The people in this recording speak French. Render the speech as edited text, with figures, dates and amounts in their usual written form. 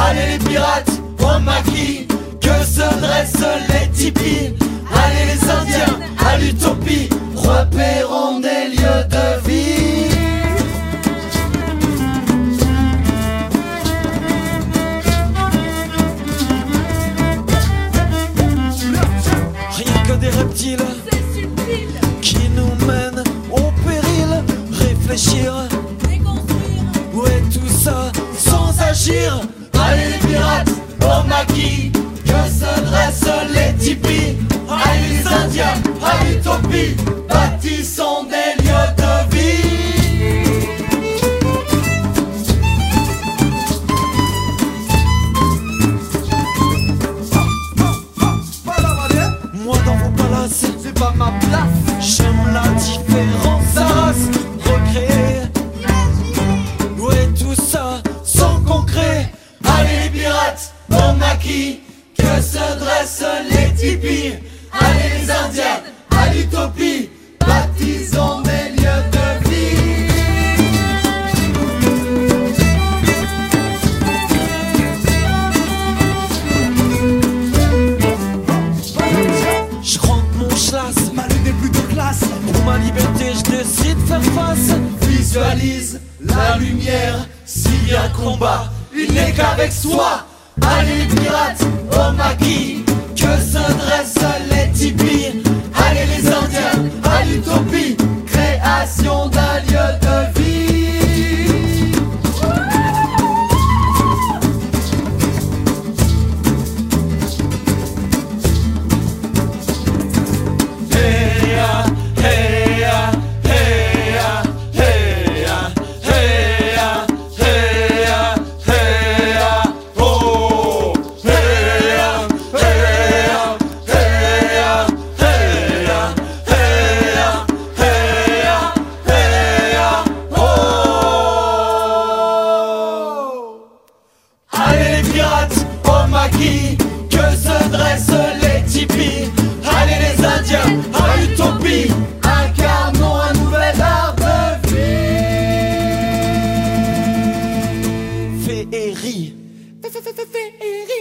Allez les pirates, au maquis, que se dressent les tipis. Allez les Indiens, à l'utopie, repérons des lieux de vie. Rien que des reptiles qui nous mènent au péril. Réfléchir, où est tout ça sans agir? Allez les pirates, au maquis, que se dressent les tipis. Allez les Indiens, à l'utopie, bâtissons des lieux de vie. Moi dans vos palaces, C'est pas ma place. j'aime la différence à race. Recréer, où est tout ça sans concret? Allez les pirates, au maquis, que se dressent les tipis. Allez les Indiens, à l'utopie, baptisons des lieux de vie. Je rentre mon schlass, Ma lutte n'est plus de classe. pour ma liberté je décide de faire face. Visualise la lumière, s'il y a combat, il n'est qu'avec soi. Allez les pirates, au maquis, que se dressent les tipis. Allez les Indiens, à l'utopie, création d'un lieu de vie. Hey ya, hey ya, hey ya, hey ya, hey ya, hey ya, hey ya, oh, hey ya, hey ya, hey ya, hey ya, hey ya, hey ya, hey ya, oh. Allez les pirates, au maquis, que se dressent les tipis. Allez les Indiens, à l'utopie, incarnons un nouvel art de vie. Féerie. Féerie.